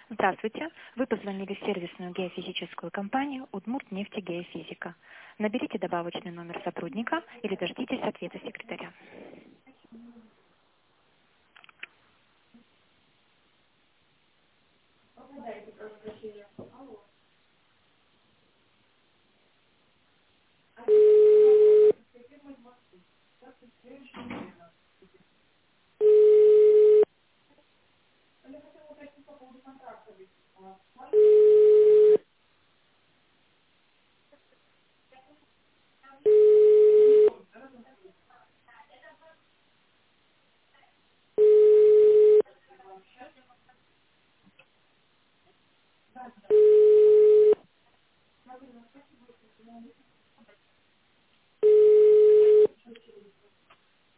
Здравствуйте. Вы позвонили в сервисную геофизическую компанию «Удмуртнефтегеофизика». Наберите добавочный номер сотрудника или дождитесь ответа секретаря.